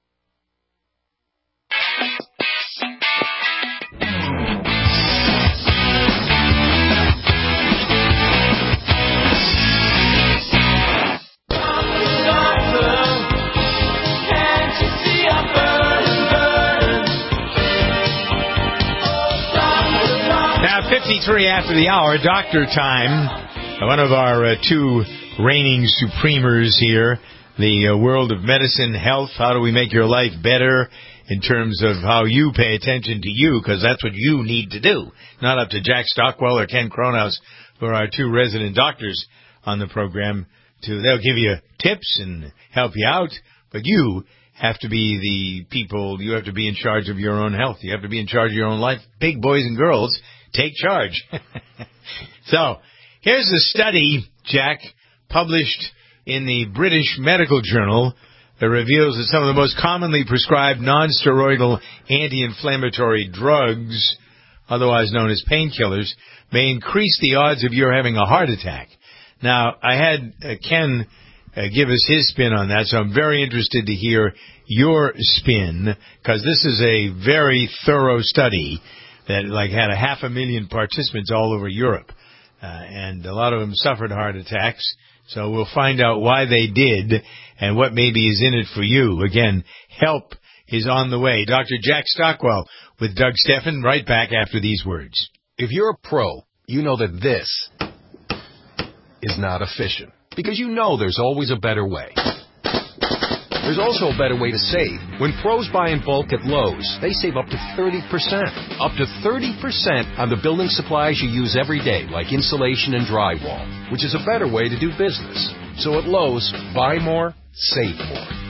fifty-three after the hour, Doctor Time. One of our uh, two reigning supremers here, the uh, world of medicine, health. How do we make your life better in terms of how you pay attention to you? Because that's what you need to do. Not up to Jack Stockwell or Ken Cronhaus, who are our two resident doctors on the program. To they'll give you tips and help you out, but you have to be the people. You have to be in charge of your own health. You have to be in charge of your own life. Big boys and girls, take charge. So, here's a study, Jack, published in the British Medical Journal that reveals that some of the most commonly prescribed non-steroidal anti-inflammatory drugs, otherwise known as painkillers, may increase the odds of your having a heart attack. Now, I had uh, Ken uh, give us his spin on that, so I'm very interested to hear your spin, because this is a very thorough study that like had a half a million participants all over Europe, uh, and a lot of them suffered heart attacks. So we'll find out why they did and what maybe is in it for you. Again, help is on the way. Doctor Jack Stockwell with Doug Steffen, right back after these words. If you're a pro, you know that this is not efficient, because you know there's always a better way. There's also a better way to save. When pros buy in bulk at Lowe's, they save up to thirty percent. Up to thirty percent on the building supplies you use every day, like insulation and drywall, which is a better way to do business. So at Lowe's, buy more, save more.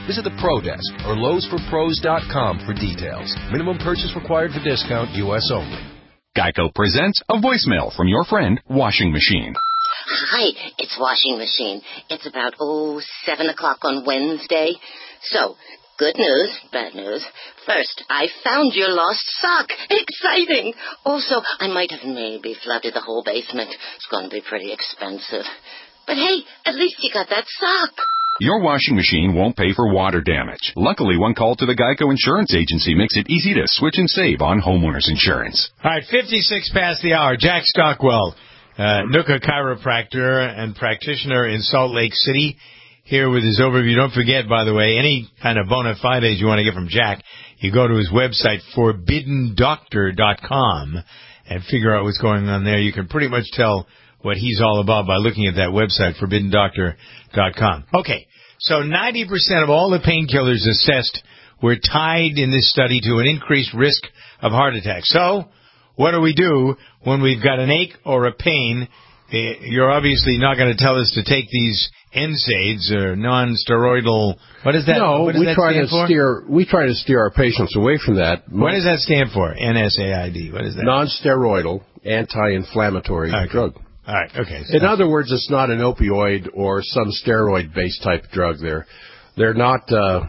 Visit the Pro Desk or Lowe's For Pros dot com for details. Minimum purchase required for discount, U S only. Geico presents a voicemail from your friend, Washing Machine. Hi, it's Washing Machine. It's about, oh, seven o'clock on Wednesday. So, good news, bad news. First, I found your lost sock. Exciting! Also, I might have maybe flooded the whole basement. It's going to be pretty expensive. But hey, at least you got that sock. Your washing machine won't pay for water damage. Luckily, one call to the Geico Insurance Agency makes it easy to switch and save on homeowners insurance. All right, fifty-six past the hour. Jack Stockwell, uh, Nooka chiropractor and practitioner in Salt Lake City, here with his overview. Don't forget, by the way, any kind of bona fides you want to get from Jack, you go to his website, forbidden doctor dot com, and figure out what's going on there. You can pretty much tell what he's all about by looking at that website, forbidden doctor dot com. Okay, so ninety percent of all the painkillers assessed were tied in this study to an increased risk of heart attack. So, what do we do when we've got an ache or a pain? You're obviously not going to tell us to take these N SAIDs or non-steroidal. What is that? No, what does we that try stand to for? steer. We try to steer our patients away from that. What does that stand for? N SAID. What is that? Non-steroidal anti-inflammatory okay. drug. All right. Okay. So in other words, it's not an opioid or some steroid-based type drug. They're they're not uh,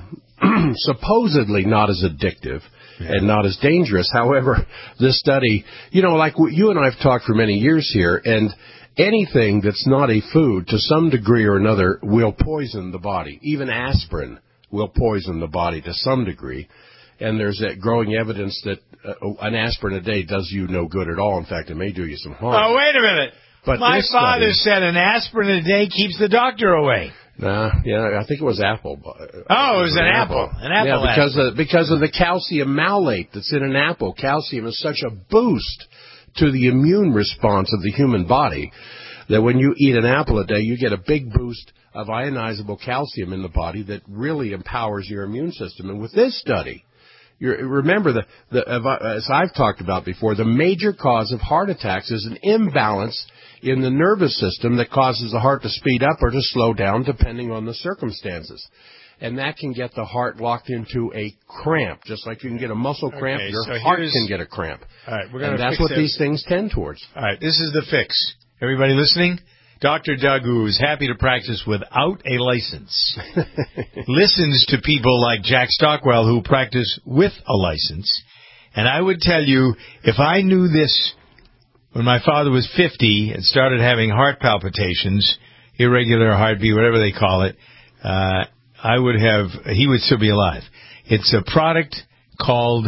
supposedly not as addictive. Yeah. And not as dangerous. However, this study, you know, like you and I have talked for many years here, and anything that's not a food, to some degree or another, will poison the body. Even aspirin will poison the body to some degree. And there's that growing evidence that uh, an aspirin a day does you no good at all. In fact, it may do you some harm. Oh, wait a minute. But my father study, said an aspirin a day keeps the doctor away. Nah, yeah, I think it was apple. Oh, it was an, an apple. apple. An apple. Yeah, because of, because of the calcium malate that's in an apple. Calcium is such a boost to the immune response of the human body that when you eat an apple a day, you get a big boost of ionizable calcium in the body that really empowers your immune system. And with this study, you're, remember, the, the, as I've talked about before, the major cause of heart attacks is an imbalance in the nervous system that causes the heart to speed up or to slow down depending on the circumstances. And that can get the heart locked into a cramp, just like you can get a muscle cramp, okay, your so heart can get a cramp. All right, we're gonna and that's fix what it. these things tend towards. All right, this is the fix. Everybody listening? Doctor Doug, who is happy to practice without a license, listens to people like Jack Stockwell who practice with a license. And I would tell you, if I knew this when my father was fifty and started having heart palpitations, irregular heartbeat, whatever they call it, uh, I would have, he would still be alive. It's a product called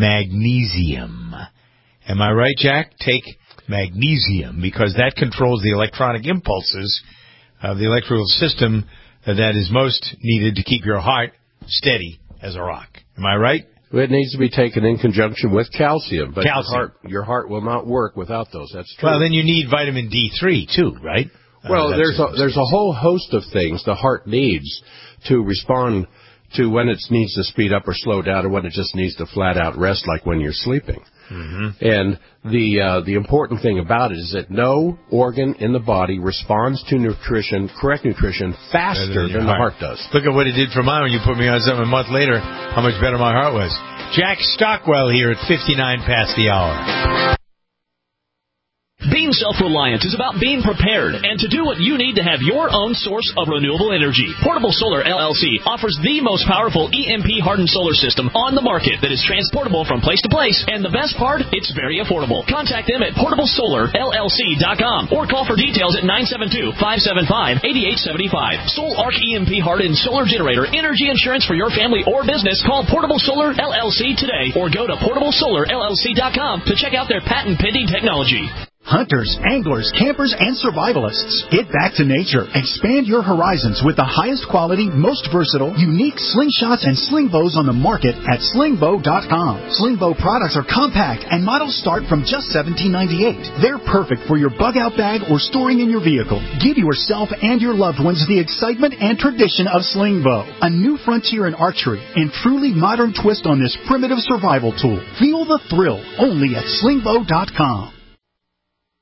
magnesium. Am I right, Jack? Take magnesium, because that controls the electronic impulses of the electrical system that is most needed to keep your heart steady as a rock. Am I right? It needs to be taken in conjunction with calcium, but calcium. Your, heart, your heart will not work without those. That's true. Well, then you need vitamin D three, too, right? Well, uh, there's a, there's a whole host of things the heart needs to respond to when it needs to speed up or slow down, or when it just needs to flat out rest, like when you're sleeping. Mm-hmm. And the uh, the important thing about it is that no organ in the body responds to nutrition, correct nutrition, faster than, than the heart. heart does. Look at what it did for mine when you put me on something a month later, how much better my heart was. Jack Stockwell here at fifty-nine past the hour. Being self-reliant is about being prepared and to do what you need to have your own source of renewable energy. Portable Solar L L C offers the most powerful E M P-hardened solar system on the market that is transportable from place to place. And the best part, it's very affordable. Contact them at portable solar L L C dot com or call for details at nine seven two, five seven five, eight eight seven five. Sol Arc E M P-hardened solar generator energy insurance for your family or business. Call Portable Solar L L C today or go to portable solar L L C dot com to check out their patent-pending technology. Hunters, anglers, campers, and survivalists, get back to nature. Expand your horizons with the highest quality, most versatile, unique slingshots and sling bows on the market at sling bow dot com. Sling bow products are compact and models start from just seventeen ninety-eight. They're perfect for your bug-out bag or storing in your vehicle. Give yourself and your loved ones the excitement and tradition of sling bow, a new frontier in archery and truly modern twist on this primitive survival tool. Feel the thrill only at sling bow dot com.